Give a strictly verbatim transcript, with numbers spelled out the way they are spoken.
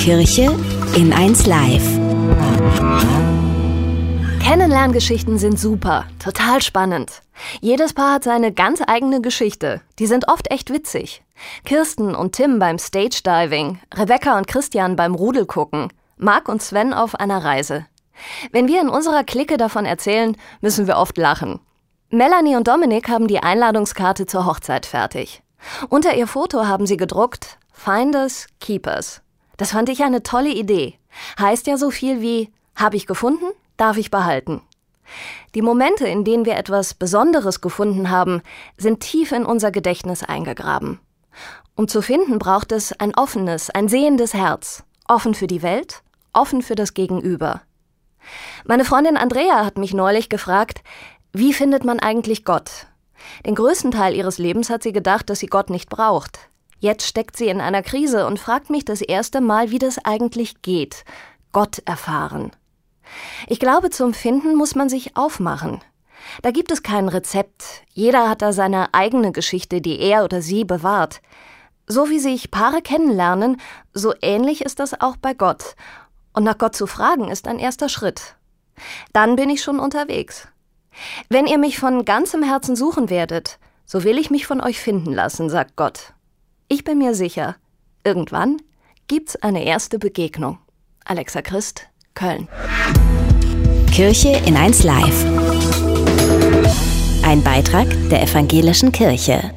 Kirche in eins Live. Kennenlerngeschichten sind super, total spannend. Jedes Paar hat seine ganz eigene Geschichte. Die sind oft echt witzig. Kirsten und Tim beim Stage Diving, Rebecca und Christian beim Rudelgucken, Marc und Sven auf einer Reise. Wenn wir in unserer Clique davon erzählen, müssen wir oft lachen. Melanie und Dominik haben die Einladungskarte zur Hochzeit fertig. Unter ihr Foto haben sie gedruckt: Finders, Keepers. Das fand ich eine tolle Idee. Heißt ja so viel wie: Habe ich gefunden, darf ich behalten. Die Momente, in denen wir etwas Besonderes gefunden haben, sind tief in unser Gedächtnis eingegraben. Um zu finden, braucht es ein offenes, ein sehendes Herz. Offen für die Welt, offen für das Gegenüber. Meine Freundin Andrea hat mich neulich gefragt: Wie findet man eigentlich Gott? Den größten Teil ihres Lebens hat sie gedacht, dass sie Gott nicht braucht. Jetzt steckt sie in einer Krise und fragt mich das erste Mal, wie das eigentlich geht. Gott erfahren. Ich glaube, zum Finden muss man sich aufmachen. Da gibt es kein Rezept. Jeder hat da seine eigene Geschichte, die er oder sie bewahrt. So wie sich Paare kennenlernen, so ähnlich ist das auch bei Gott. Und nach Gott zu fragen, ist ein erster Schritt. Dann bin ich schon unterwegs. Wenn ihr mich von ganzem Herzen suchen werdet, so will ich mich von euch finden lassen, sagt Gott. Ich bin mir sicher, irgendwann gibt's eine erste Begegnung. Alexa Christ, Köln. Kirche in eins Live. Ein Beitrag der Evangelischen Kirche.